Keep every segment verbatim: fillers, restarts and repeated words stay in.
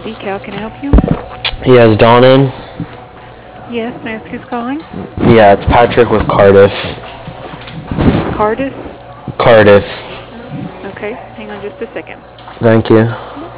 Speak. How can I help you? He has Dawn in. Yes, may I ask who's calling? Yeah, it's Patrick with Cardiff. Cardiff? Cardiff. Okay, hang on just a second. Thank you.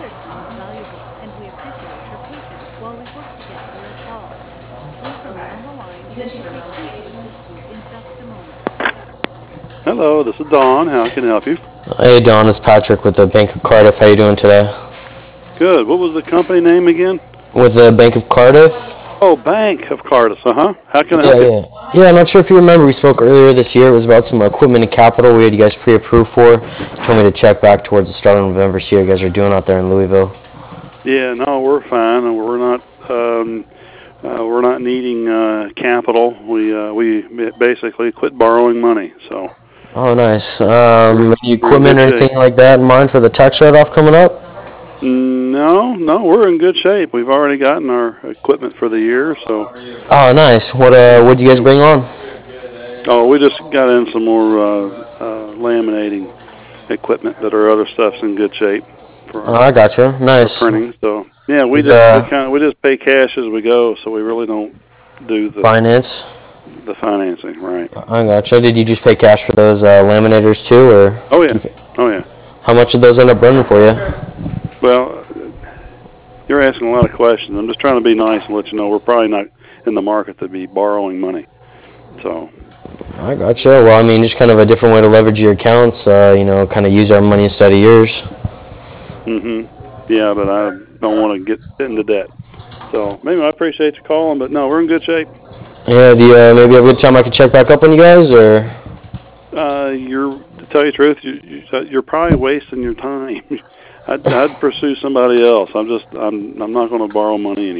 Hello, this is Dawn. How can I help you? Hey, Dawn, it's Patrick with the Bank of Cardiff. How you doing today? Good. What was the company name again? With the Bank of Cardiff? Oh, Bank of Cardiff. Uh-huh. How can I Yeah, help you? yeah. Yeah, I'm not sure if you remember. We spoke earlier this year. It was about some equipment and capital we had you guys pre-approved for. You told me to check back towards the start of November, see how you guys are doing out there in Louisville. Yeah, no, we're fine, and we're not um, uh, we're not needing uh, capital. We uh, we basically quit borrowing money. So. Oh, nice. Um, any We're in equipment good or shape. anything like that in mind for the tax write-off coming up? No, no, we're in good shape. We've already gotten our equipment for the year, so. Oh, nice. What uh, what did you guys bring on? Oh, we just got in some more uh, uh, laminating equipment, but our other stuff's in good shape for Oh, our, I gotcha. for Nice. printing. So yeah, we Is, just we uh, kind of we just pay cash as we go, so we really don't do the finance? the financing, right? I gotcha. Did you just pay cash for those uh, laminators too, or? Oh yeah, oh yeah. How much did those end up running for you? Well, you're asking a lot of questions. I'm just trying to be nice and let you know we're probably not in the market to be borrowing money. So. I gotcha. Well, I mean, just kind of a different way to leverage your accounts. Uh, you know, kind of use our money instead of yours. Mhm. Yeah, but I don't want to get into debt. So maybe I appreciate you calling, but no, we're in good shape. Yeah. Do you uh, maybe have a good time I could check back up on you guys, or? Uh, you're to tell you the truth, you, you you're probably wasting your time. I'd I'd pursue somebody else. I'm just I'm I'm not going to borrow money anymore.